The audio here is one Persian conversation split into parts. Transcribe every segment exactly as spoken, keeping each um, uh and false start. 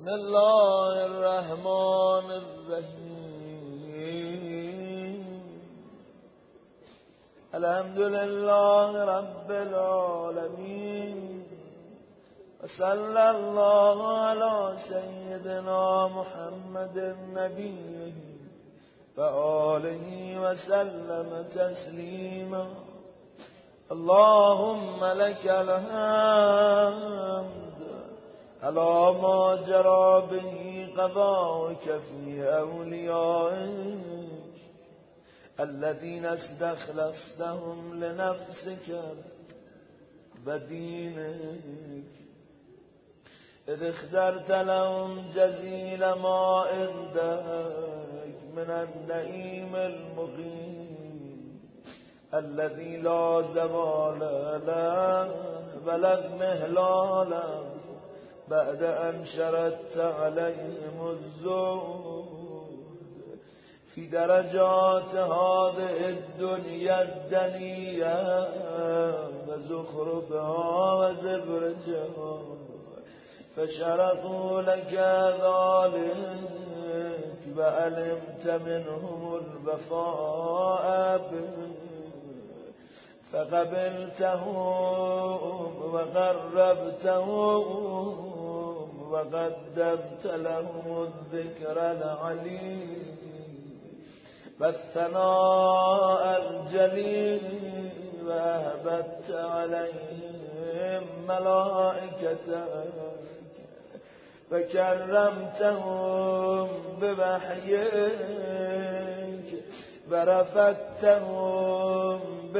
بسم الله الرحمن الرحیم. الحمد لله رب العالمین و صلی الله علی سیدنا محمد النبی و آله و سلم تسلیما. اللهم لك الحمد على ما جرى به قضاءك في أوليائك الذين استخلصتهم لنفسك ودينك، إذ اخترت لهم جزيل ما عندك من النعيم المقيم الذي لا زوال له ولا اضمحلال له بعد أن شردت عليهم الزهد في درجات هذه الدنيا الدنية وزخرفها وزبرجها، فشرطوا لك ذلك وعلمت منهم الوفاء به فقبلتهم وقربتهم وقدمت لهم الذكر العليم والثناء الجليل، وأهبت عليهم ملائكتك فكرمتهم بوحيك ورفدتهم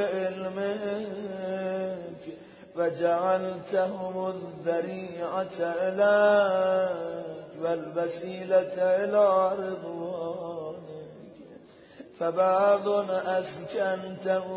بعلمك وجعلتهم الذريعة إليك والوسيلة إلى رضوانك، فبعض أسكنته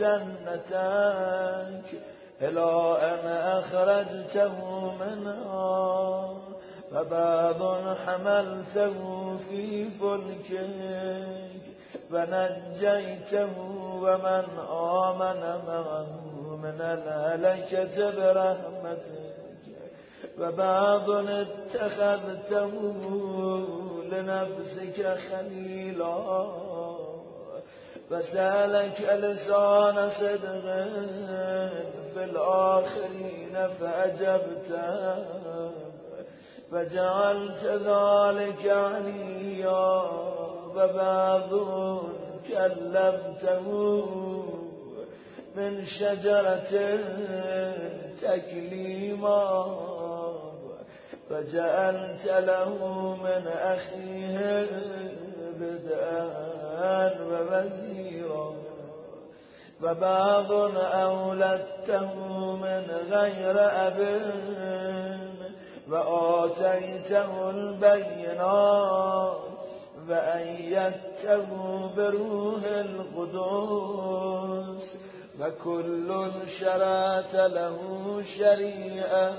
جنتك إلى أن أخرجته منها، وبعض حملته في فلكك ونجيته ومن آمن معه من الهلكة برحمتك، وبعض اتخذته لنفسك خليلا وسألك لسان صدق في الآخرين فأجبته وجعلت ذلك عليا، وبعض كلمته من شجرة تكليما وجعلت له من أخيه بدءا ووزيرا، وبعض أولدته من غير أب وآتيته البينات وأيدته بروح القدس، وكل شرعت له شريعة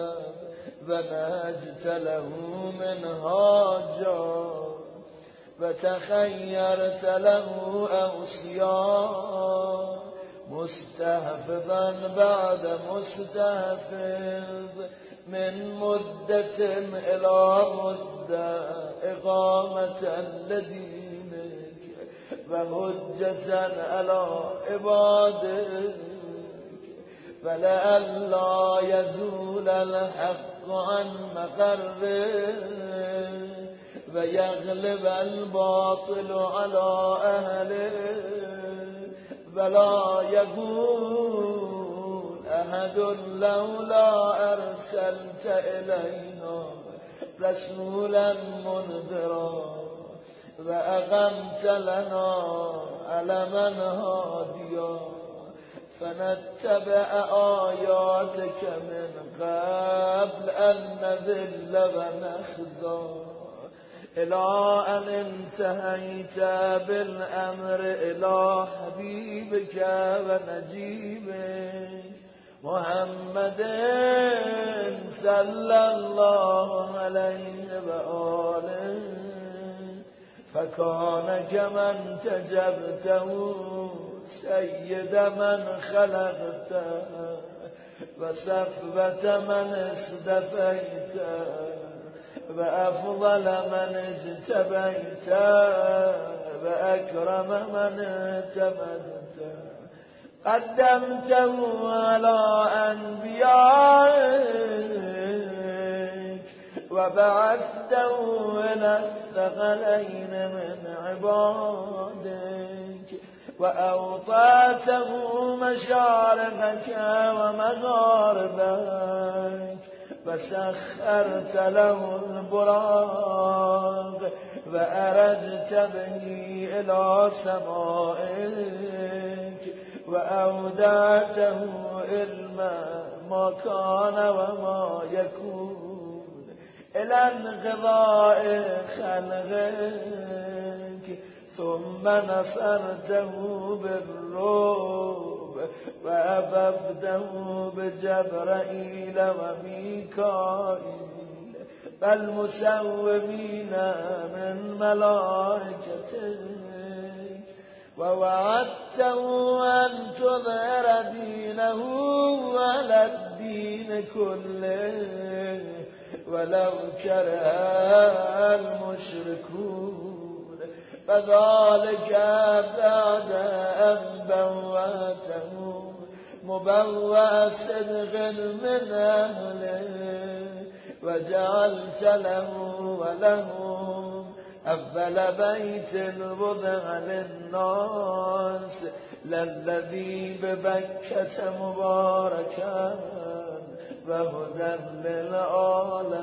ونهجت له منهاجا وتخيرت له أوصياء مستحفظا بعد مستحفظ من مدة إلى مدة إقامة لدينك وهجة على عبادك، فلئلا يزول الحق عن مقره ويغلب الباطل على أهله، ولا يقول أحد لولا أرسلت إلينا رسولا منذرا وأقمت لنا علما هاديا فنتبع آياتك من قبل أن نذل ونخزى، إلى أن انتهيت بالأمر إلى حبيبك ونجيبك محمد صلى الله عليه وآله، فكان كمن تجبته سيد من خلقته وصفوة من اصطفيته بأفضل من اجتبيت بأكرم من اعتمدت قدمته على أنبيائك وبعثته إلى الثقلين من عبادك وأوطاته مشارقك ومغاربك فسخرت له البراق وأرجت به إلى سمائك وأودعته علما ما كان وما يكون إلى انقضاء خلقك ثم نصرته بالرعب وأففته بجبرائيل وميكائيل فالمسومين من ملائكتك ووعدته أن تظهر دينه على الدين كله ولو كره المشركون فذلك بعد أن بوأته مبوأ صدق من أهله وجعلت له ولهم أفضل بيت وضع للناس للذي ببكة مباركا وهدى للعالم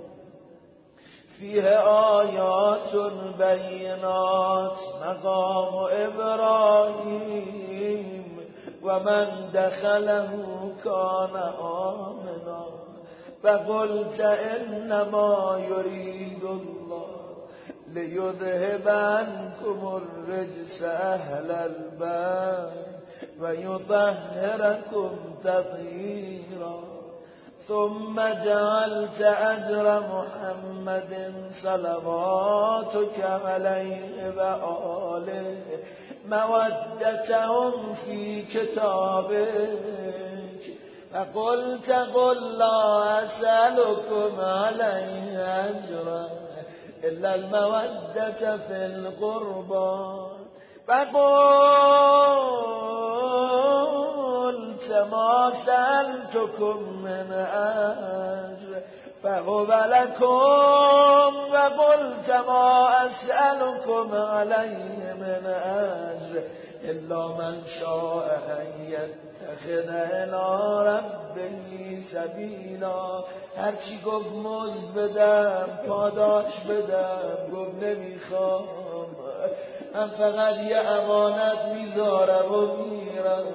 فيه آيات بينات مقام إبراهيم ومن دخله كان آمنا فقلت إنما يريد الله ليذهب عنكم الرجس أهل البيت ويطهركم تطهيرا ثم جعلت أجر محمد صلواتك عليه وآله مودتهم في كتابك فقلت قل لا أسألكم عليه أجرا إلا المودة في القربى فقلت ما سألتكم من أجر فهو لكم وقلت ما أسألكم عليه من أجر إلا من شاء أن يتخذ إلى ربه سبیلا. هرچی گفت مزد بدم پاداش بدم گفت نمیخوام، من فقط یه امانت میذارم و میرم.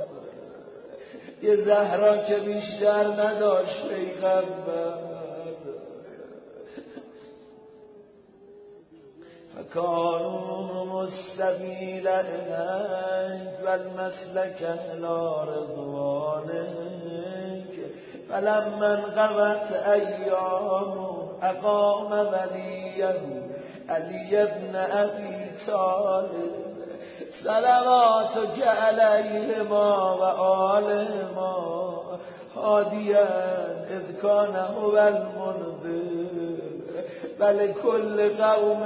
یه زهرا که بیشتر نداشت پیغمبر. فكانوا مستبيل إليك والمسلك إلى رضوانك فلما انقضت أيامه أقام وليه علي بن أبي طالب صلواتك عليهما وآلهما هاديا إذ كان هو المنذر فلكل قوم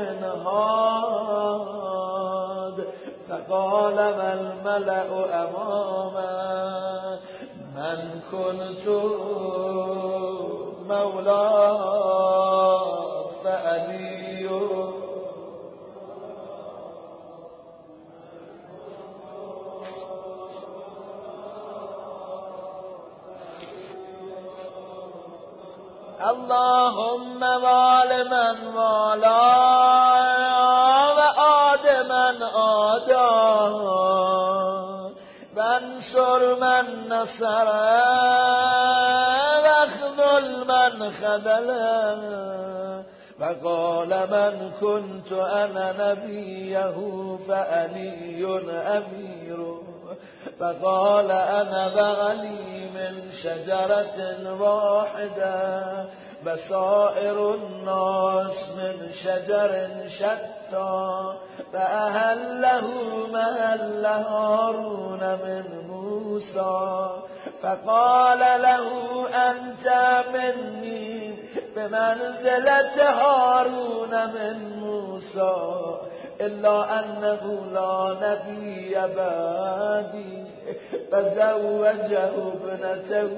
هاد. فقال ما الملأ أماما من كنت مولاه فألي. اللهم وال من والاه وآد من آداه وانصر من نصره واخذل من خذله. وقال من كنت أنا نبيه فعلي أميره. فقال أنا بعلي من شجرة واحدة بصائر الناس من شجر شتى. فأهله مهل هارون من موسى. فقال له أنت مني به منزلت هارون من موسی الا انه لا نبی بعدی و زوجه ابنته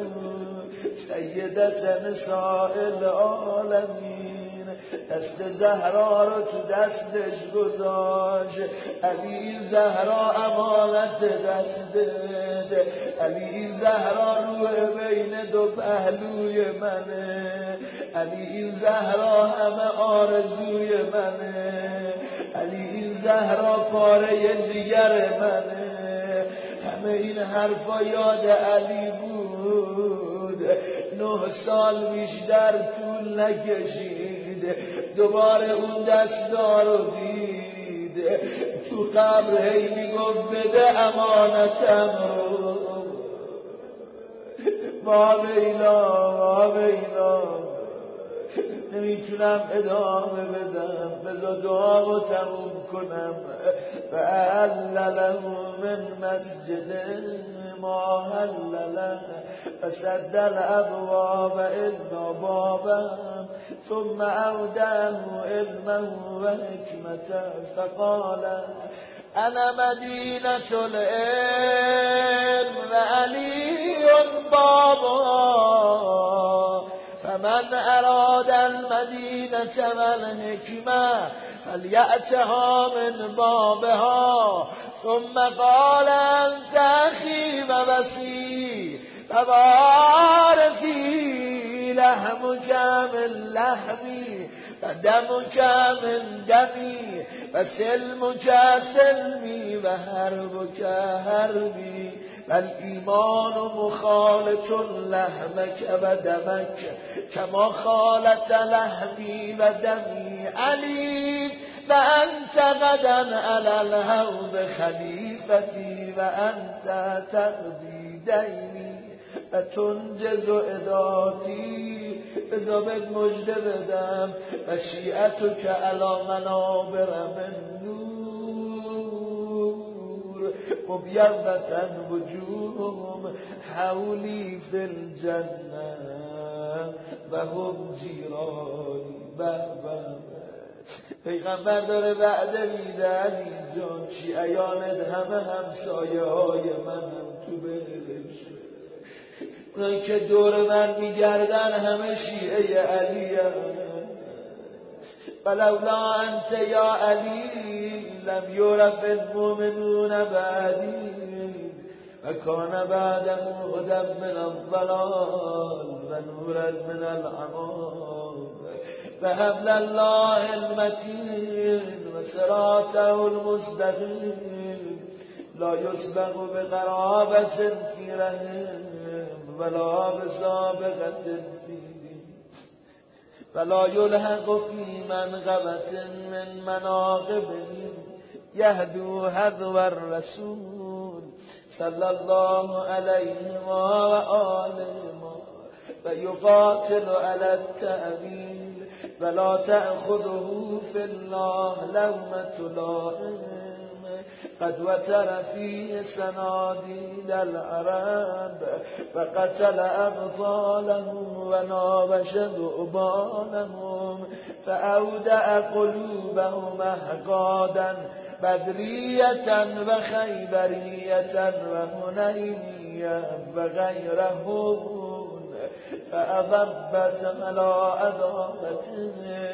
سیدت نساء العالمین. دست زهرا رو تو دستش گذاشت. علی زهرا امانت دستت، علی زهرا روح بین دو پهلوی منه، علی زهرا همه آرزوی منه، علی زهرا پاره جگر منه. همه این حرفا یاد علی بود. نه سال بیشتر طول نکشید دوباره اون دستار رو دید. تو قبر هی میگفت بده امانتم رو. ما بینا ما بینا نمیتونم ادامه بدم، بذار دعا رو تموم کنم. و علله من مسجد ما هلله و سد الابواب الا بابم ثم اودعه علمه و حکمته فقال انا مدینة العلم و علی بابا فمن اراد المدینة والحکمة فلیأتها من بابها. ثم قال انت اخی و وصی و وارثی لحمک من لحمی و دمک من دمی و سلمک سلمی و حربک حربی و الایمان مخالط لحمک و دمک کما خالط لحمی و دمی. علی و انت غدا علی الحوض خلیفتی و انت تقضی دینی و تنجز عداتی. بذار بهت مژده بدم و شیعتو که علی منابر من نور مبیضة وجوههم حولی فی الجنه و هم جیرانی. به به پیغمبر داره وعده میده علی جان شیعیانت همه همسایه های من هم تو بهشت. اونایی که دور من میگردن همه شیعه علی هم. ولولا انت یا علی لم یعرف المؤمنون بعدی و کان بعده هدی من الضلال و نورا من العمام و حبل الله المتین و صراطه المستقیم لا یسبق بقرابة فی رحم ولا بسابقة فی دین ولا یلحق فی منقبة من مناقبهم یهدو حذو الرسول صلی الله علیه و آله و یقاتل علی التأویل ولا تأخذه فی الله لومة لائم قد وتر فيه صناديد العرب وقتل أبطالهم ونابش ذؤبانهم فأودع قلوبهم أحقادا بدرية وخيبرية وهنينية وغيرهم فأضبت على عدالته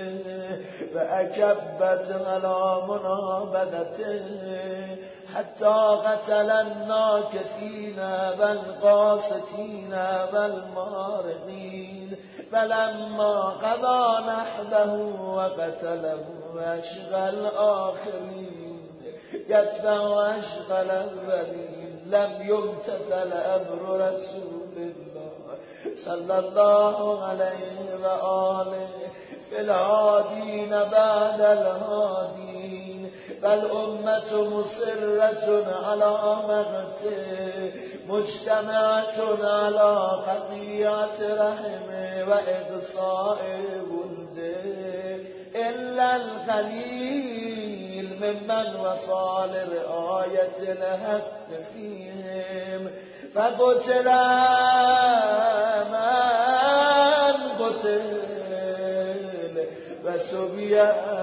وأكبت على منابذته حتى قتل الناكثين والقاسطين والمارقين فلما قضى نحبه وقتله أشغى الآخرين يدفع أشغى الأولين لم يمتثل أمر رسول الله صلى الله عليه وآله في الهادين بعد الهادين فالأمة مصرة على مقته مجتمعة على قطيعة رحمه وإقصاء ولده إلا القليل ممن وفى لرعاية الحق فيهم فقتل من قتل بی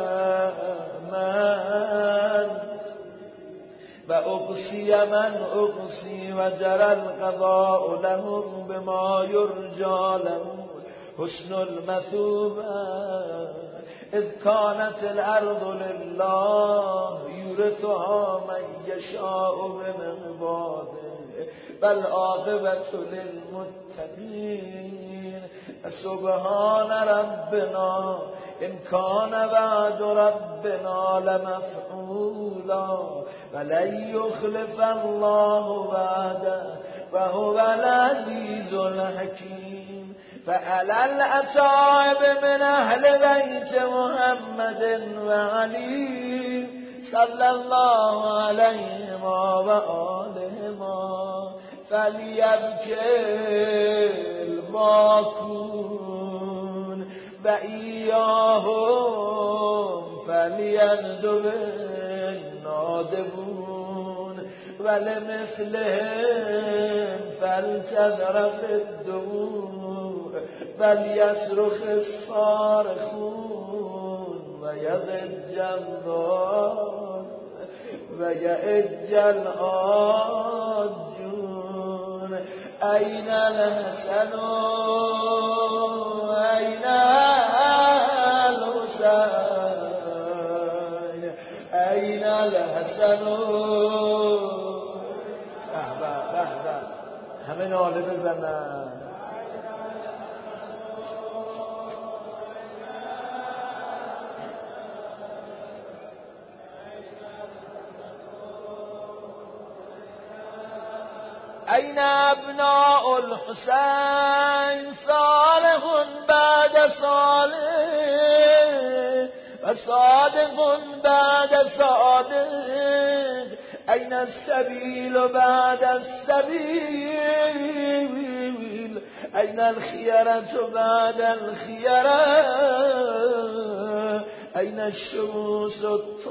من و اقصی من اقصی و جرى القضاء لهم بما يرجى لهم حسن المثوبة اذ كانت الارض لله يورثها من يشاء من عباده بل عاقبة للمتقين سبحان ربنا إن كان وعد ربنا لمفعولا ولن يخلف الله وعده وهو العزيز الحكيم فعلى الأصحاب من أهل بيت محمد وعلي صلى الله عليهما وآلهما فليبكي الماكون وإياهم فليندب النادبون ولمثلهم فلتذرف الدموع فليصرخ الصارخون ويضج الضال ويئج الآجون أين الحسن أين الحسين أين الحسن بهبه بهبه همه ناله بزنن أين أبناء الحسين صالح بعد صالح وصادق بعد صادق أين السبيل بعد السبيل أين الخيرة بعد الخيرة أين الشموس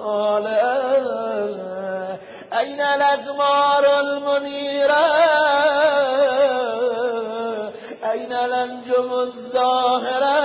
الطالعة أين الأقمار المنيرة أين الأنجم الظاهرة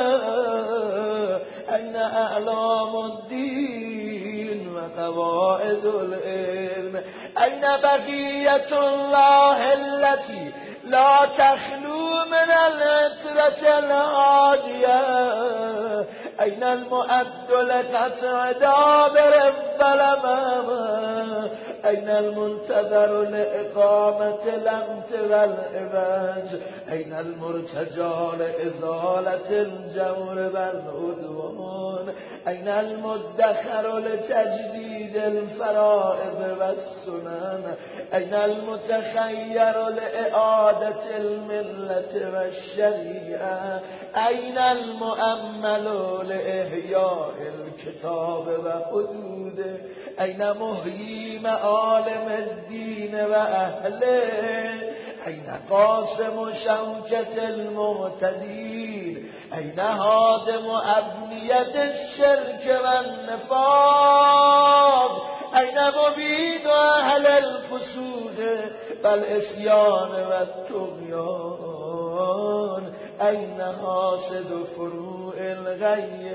أين أعلام الدين وقواعد العلم أين بقية الله التي لا تخلو من العترة الهادية أين المؤد لقطع دابر الظلمة أين المنتظر لإقامة الأمت والإباج أين المرتجى لإزالة الجور والعدوان أين المدخر لتجديد الفرائض والسنن أين المتخير لإعادة الملة والشريعة أين المؤمل لإحياء الكتاب وحدوده أين مهيي معالم الدين وأهله أين قاسم شوكة المعتدين أين هادم أبنية الشرك والنفاق أين مبيد أهل الفسود والإسيان والطغيان أين حاسد فروع الغي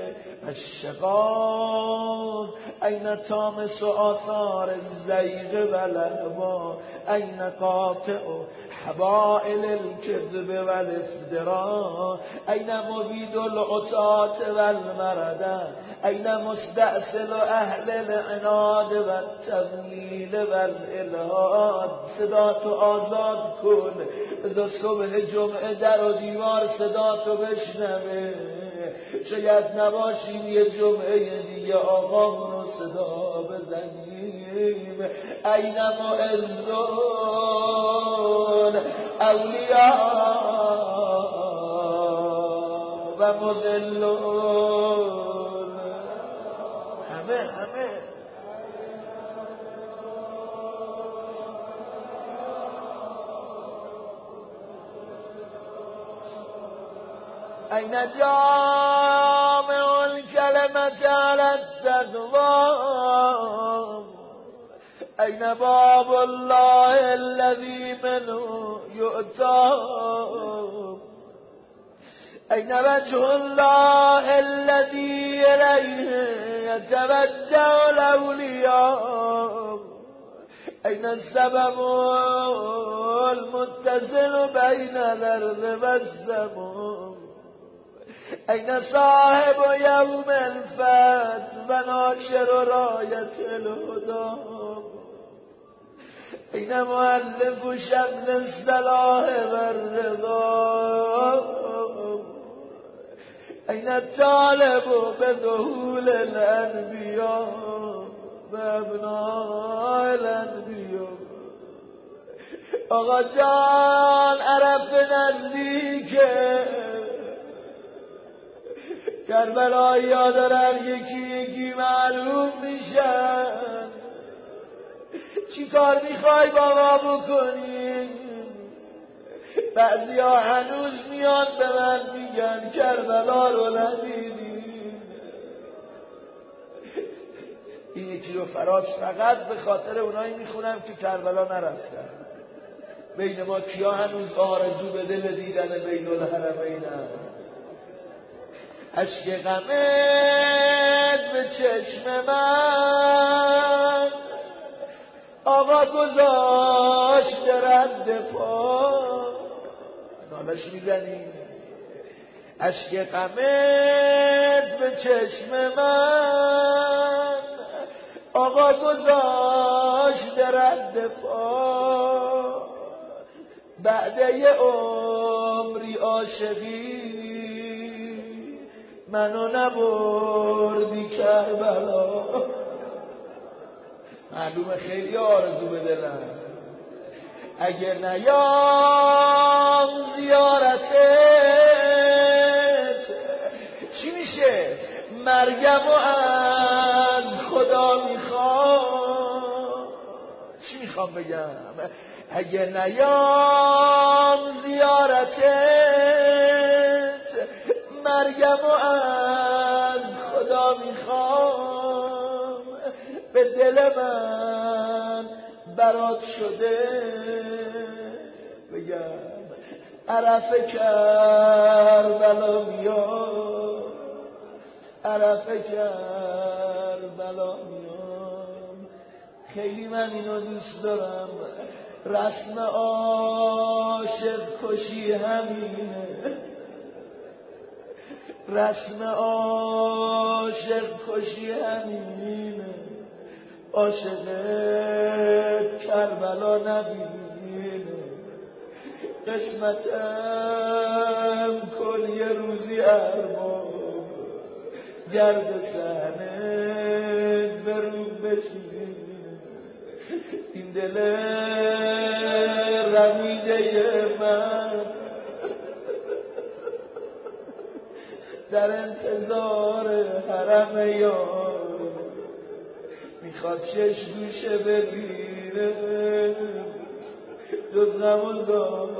الشقاق أين طامس آثار الزيغ والأهواء أين قاطع حبائل الكذب والافتراء أين مبيد العتاة والمردة أين مستأصل أهل العناد والتضليل والإلحاد صداتو آزاد کن از صبح جمعه در و دیوار صداتو بشنوه شاید نباشیم یه جمعه دیگه آقامون رو صدا بزنیم این معزون اولیاء و مذلون همه همه أين جامع الكلمة على التقوى أين باب الله الذي منه يؤتى أين وجه الله الذي إليه يتوجه الأولياء أين السبب المتصل بين الأرض والسماء أين صاحب يوم الفتح وناشر راية الهدى أين مؤلف شمل الصلاح والرضا أين الطالب بذهول الأنبياء وابناء الأنبياء آقا جان عرف نزدیکه کربلایی ها دارن یکی یکی معلوم میشن چی کار میخوای با ما بکنی؟ بعضی ها هنوز میان به من میگن کربلا رو ندیدیم. این یکی رو فراز فقط به خاطر اونایی میخونم که کربلا نرفتن. بین ما کیا هنوز آرزو به دل دیدن بین الحرمین هست؟ اشک غمت به چشم من آقا گذاشت رد پا نالش میزنیم. اشک غمت به چشم من آقا گذاشت رد پا بعد یه عمری عاشقی منو نبردی کربلا. معلومه خیلی آرزو به دلم اگر نیام زیارتت چی میشه؟ مرگم و از خدا میخوام. چی میخوام بگم؟ اگر نیام زیارتت مرگم و از خدا میخوام. به دل من برات شده بگم عرف کربلا میام، عرف کربلا میام. خیلی من اینو دوست دارم. رسم عاشق کشی همینه، رسم عاشق کشی همینه. عاشقت کربلا نبینه. قسمتم کن یه روزی ارباب گرد سحنت برون بشینه. این دل رمیده من در انتظار حرم یار میخواد شش گوشه بگیره جز غم و زار.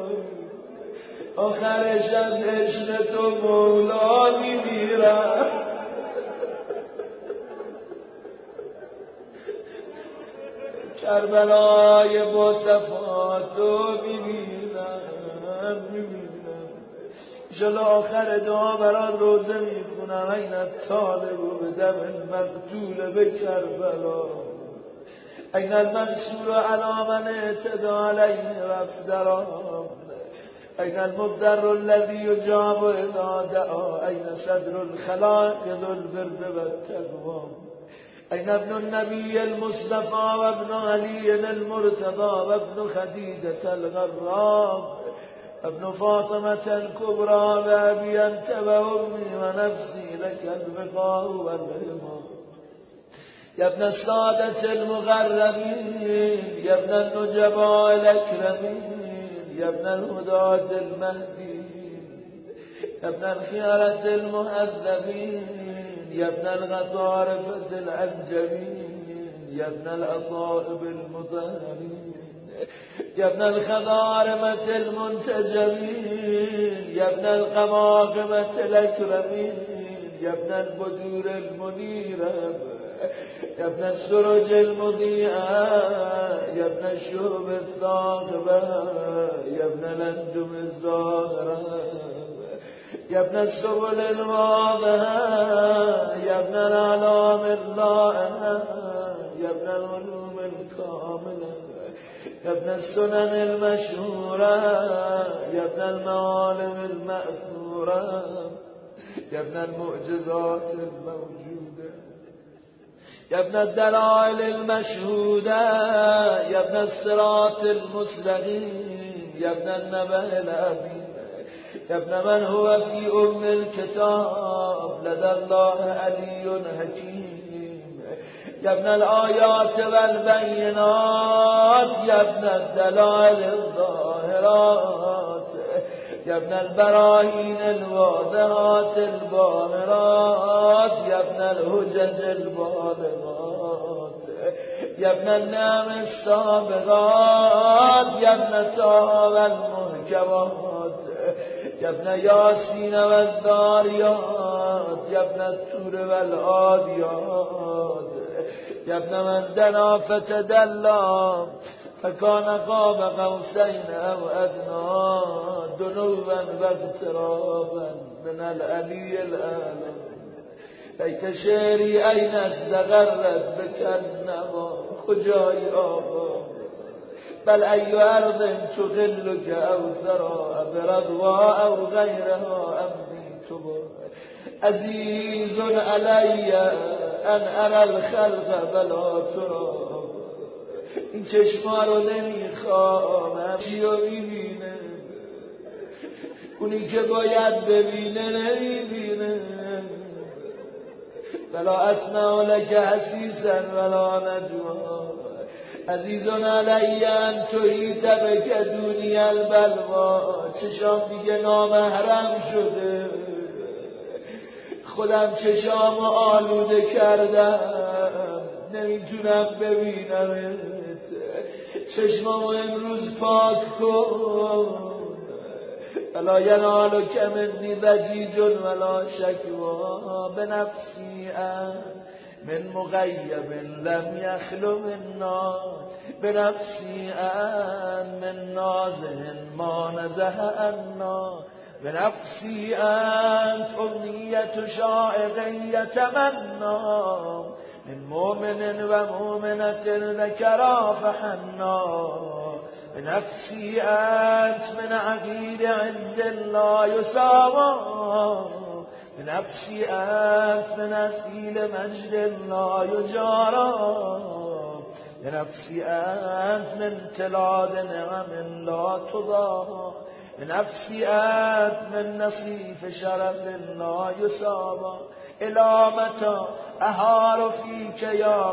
آخرش از عشق تو مولا میمیرم. کربلای با صفاتو میبینم میبینم. جلو آخر دعا برات روزه میخونم. این الطالب و به دم المقتول به کربلا. این المنصور علی من اعتدى علیه وافدرام. این المبدر الذی یجاب اذا دعا. این صدر الخلائق ذو البر والتقوی. این ابن النبی المصطفى و ابن علی المرتضى و ابن خدیجة الغرام ابن فاطمة الكبرى و ابی انت و امی و نفسی لك البقاء و الرحمة. یا ابن السادة المغربین یا ابن النجباء الاکرمین یا ابن الهداة المهدیین یا ابن الخيارة المهذبین یا ابن الغطارفة العنجمین یا ابن الأصائب المطهرین یا ابن الخضارمة المنتجمین یا ابن القماقمة الأكرمین یا ابن البدور المنيرة یا ابن السرج المضيئة یا ابن الشهب الثاقبة یا ابن الأنجم الزاهرة يا ابن السبل الواضحة يا ابن الأعلام اللائحة يا ابن العلوم الكاملة يا ابن السنن المشهورة يا ابن المعالم المأثورة يا ابن المعجزات الموجودة يا ابن الدلائل المشهودة يا ابن الصراط المستقيم يا ابن النبأ العظيم يا ابن من هو في أم الكتاب لدى الله علي حكيم يا ابن الآيات والبينات يا ابن الدلائل الظاهرات يا ابن البراهين الواضحات الباهرات يا ابن الهجج البالغات يا ابن النعم السابغات يا ابن طه والمحكمات يا ابن ياسين والذاريات يا ابن الطور والعاديات يا ابن من دنا فتدلى فكان قاب قوسين أو أدنى دنوا واقترابا من العلي الأعلى ليت شعري أين استغرت بك النوى خجاي آبا بل أي أرض تغلك أو ثرى برضوى أو غيرها أمني تبا عزيز علي أن أرى الخلق بلا ترى این چشما رو نمیخوام همچی رو میبینه اونی که باید ببینه نمیبینه ولا اسمع لك حسیسا ولا نجوا عزیزون علی ان تحیط بک دونی البلوا چشام دیگه نامحرم شده خودم چشام آلوده کردم نمیتونم ببینم چشمامو امروز پاک کن ولا ینالک منی ضجیج ولا شکوا بنفسی من مغیب لم یخلو منا بنفسی من نازه ما نزه عنا بنفسی انت امنیت شائق یتمنا من مؤمن و مؤمنة ذكرا فحنا بنفسي أنت من عقيد عند لا يساوى بنفسي أنت من أثيل مجد لا يجارى بنفسي أنت من تلاد نعم لا تضاهى بنفسي أنت من نصيف شرف لا يساوى إلى متى أهار فيك يا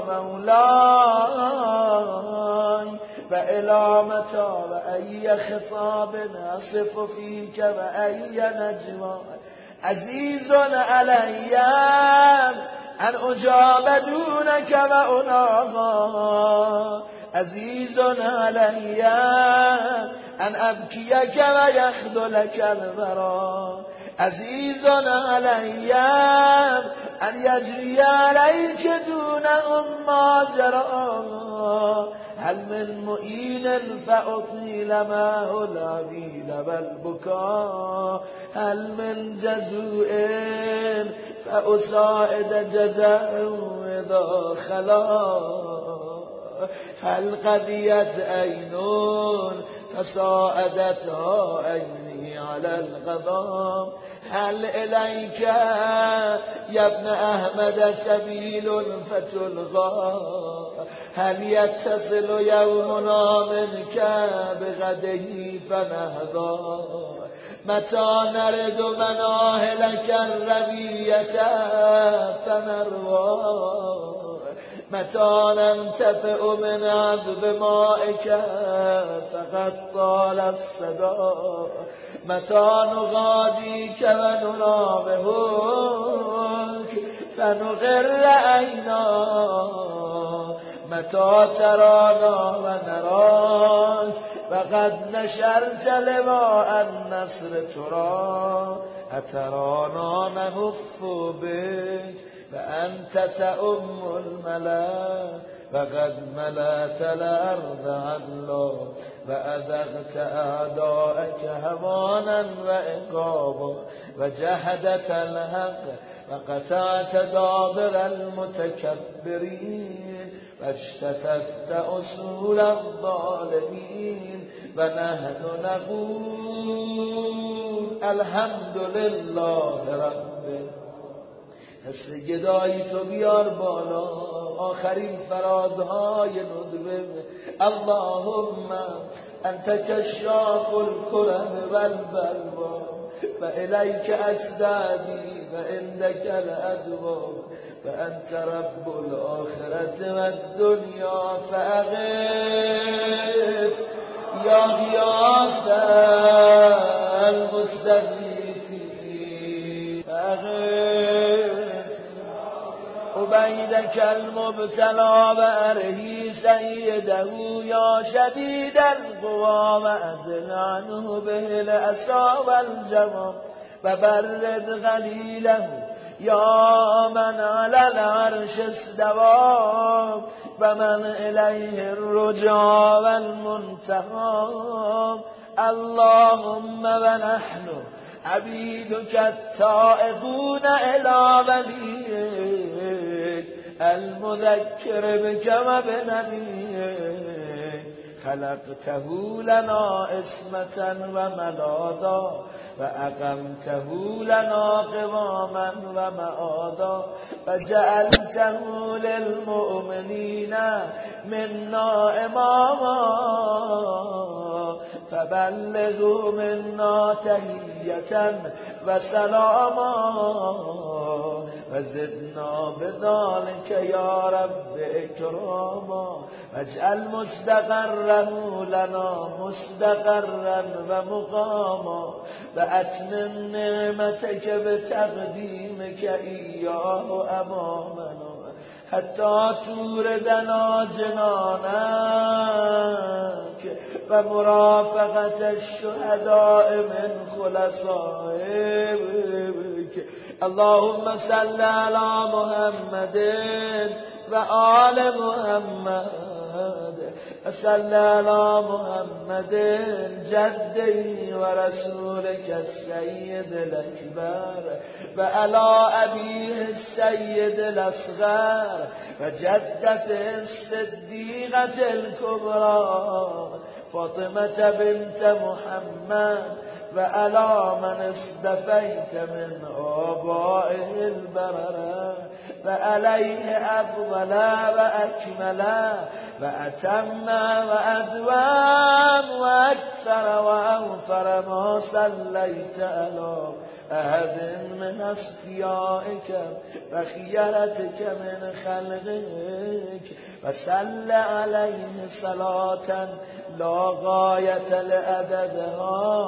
مولاي وإلى متى وأي خطاب أصف فيك وأي نجوى عزيز علي أن أجاب دونك وأناغى عزيز علي أن أبكيك ويخذلك الورى عزيز علي أن يجري عليك دونهم ما جرى هل من مؤين فأطيل معه العبيد والبكاء هل من جزوء فأساعد جزاء إذا خلا هل قضيت عين فساعدتها عيني على الغضب هل إليك يا ابن أحمد سبيل فتلغى هل يتصل يومنا منك بغده فنهضى متى نرد مناهلك الربية فنروى متى ننتفئ من عذب مائك فقد طال الصدى متى نغاديك ونرابهك فنغر عينا متى ترانا ونراك فقد نشرت لواء النصر ترى أترانا نهف بك فأنت تأم الملا فقد ملأت الأرض عدلا وأذقت أعداءك هوانا وعقابا وجحدت الحق وقطعت دابر المتكبرين واجتثثت أصول الظالمين ونحن نقول الحمد لله رب. دست گدایی تو بیار بالا، آخرین فرازهای ندبه. اللهم انت کشاف الکرب والبلوا و الیک اسدادی و عندک الادوا و انت رب الاخرة و الدنیا فاغث یا غیاث المستغیثین فاغث عبیدک المبتلا و ارهی سیده یا شدید القوا و ازل عنه به العصا والجواب و برد غلیله یا من علی العرش استوى و من الیه الرجا والمنتهى. اللهم و نحن عبیدک التائبون الی ولیک المذکر بک و بنبیک خلقته لنا اسمة و ملادا و اقمته لنا قواما و معادا و جعلته للمؤمنین منا اماما فبلغوا منا تحیة و سلاما و زدنا بذلك یا رب اکراما واجعل مستقره لنا مستقرا و مقاما و اتمم نعمتك بتقدیمك ایاه امامنا حتی توردنا جنانك و مرافقت الشهداء من خلصائك. اللهم صل على محمد و آل محمد صل على محمد جدی و رسولك السید الاکبر و علی ابیه السید الاصغر و جدته الصدیقة الكبرى فاطمة بنت محمد و علی من اصطفیت من آبائه البرره و علیه افضل و اکمل و اتم و ادوم و اکثر و اوفر ما صلیت علی احد من اصفیائک و خیرتک من خلقک و صل علیه صلاة لا غایت لعددها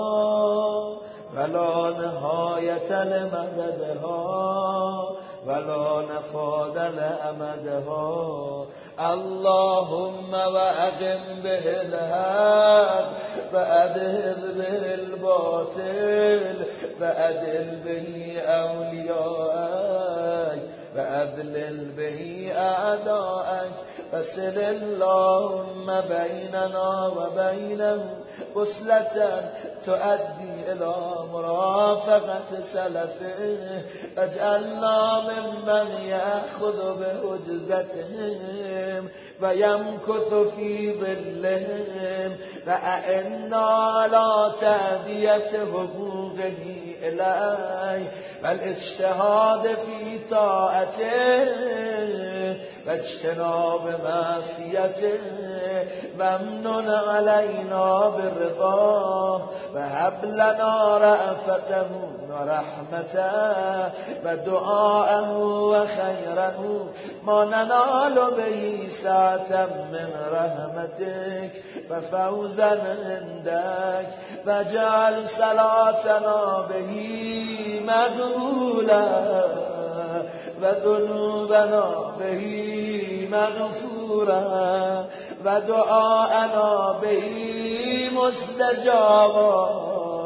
ولا نهایت لمددها ولا نفاد لأمدها. اللهم وأقم به الحق وأذهب به الباطل وأدل به أولياءك وأذلل به أعداءك فصل اللهم بيننا وبينهم وصلة تؤدي إلى مرافقة سلفه واجعلنا ممن يأخذ بحجزتهم ويمكث في ظلهم وأعنا على تأدية حقوقه إليه والاجتهاد في طاعته واجتناب معصيته ممنن علينا برضاه وهب لنا رأفته ورحمته ودعاءه وخيره ما ننال به ساعة من رحمتك وفوزا عندك واجعل صلاتنا به مقبولا وذنوبنا به مغفورا ودعاءنا به مستجابا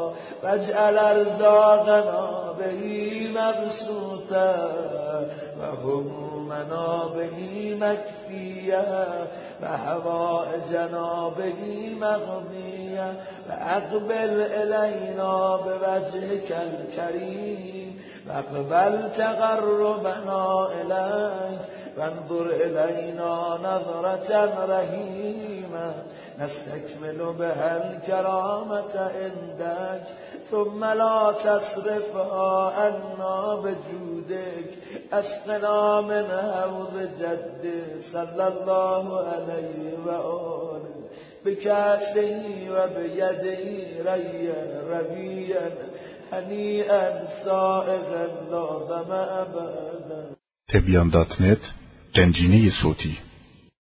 واجعل ارزاقنا به مبسوطا همومنا بهی مکفیه و هوائجنا بهی مقضیه و اقبل الینا بوجهک الکریم و اقبل تقربنا الیک و انظر الینا نظرة رحیمه نستکمل بها الکرامة عندک ثم لا تصرفها عنا بجودک اسقنا من حوض جدک صلی الله علیه و آله بکأسه و بیده ریا ربیا هنیئا سائغا لا ظمأ بعده. تبیان دات نت گنجینه صوتی